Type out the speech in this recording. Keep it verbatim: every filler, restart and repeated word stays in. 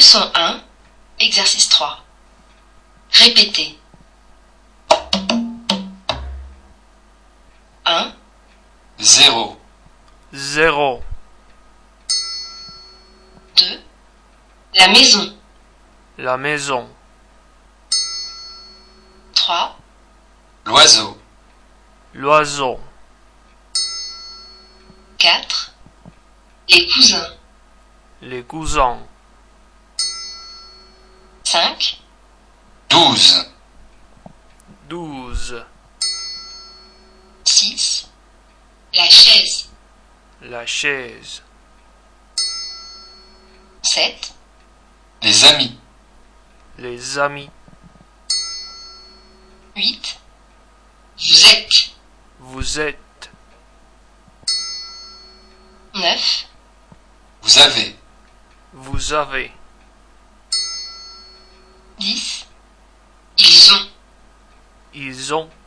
Leçon un, exercice trois. Répétez. un, Zéro. Zéro. deux, la maison. La maison. trois, L'oiseau. L'oiseau. quatre, les cousins. Les cousins. cinq, Douze. Douze. six, la chaise. La chaise. sept, Les amis. Les amis. huit, vous êtes. Vous êtes. neuf, Vous avez. Vous avez. dix, ils ont. Ils ont.